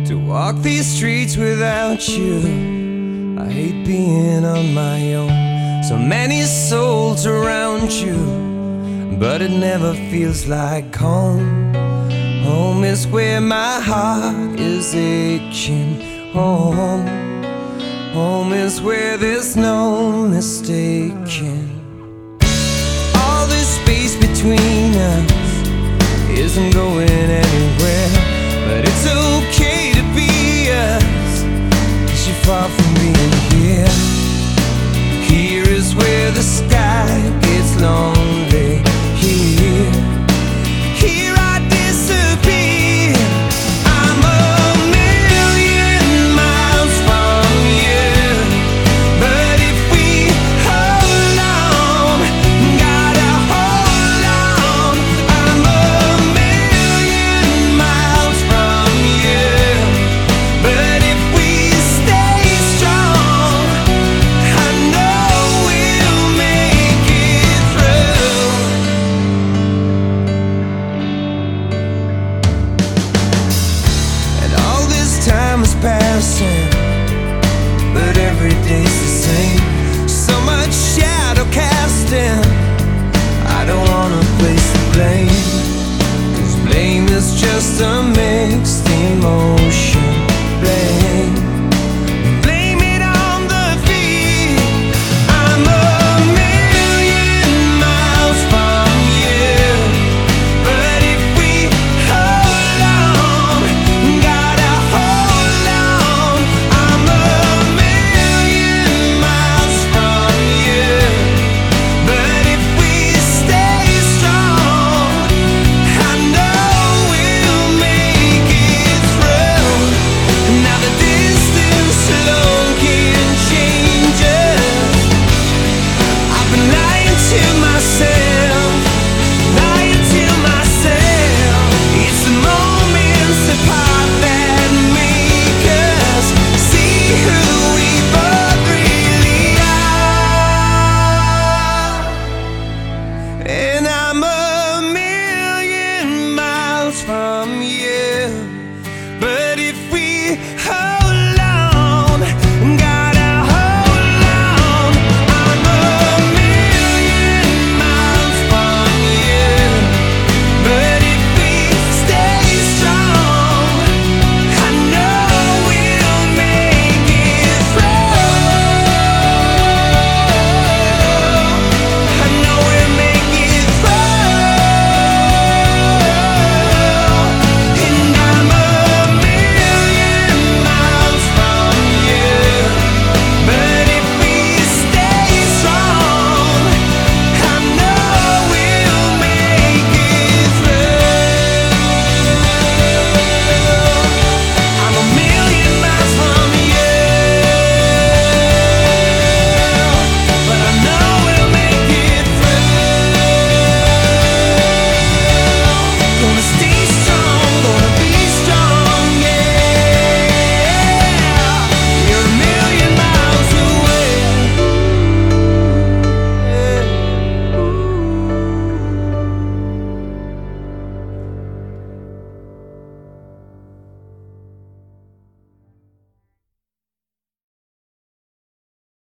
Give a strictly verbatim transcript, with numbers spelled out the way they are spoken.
to walk these streets without you. I hate being on my own. So many souls around you, but it never feels like home. Home is where my heart is aching. Home, home is where there's no mistaking. All this space between us isn't going anywhere, but it's a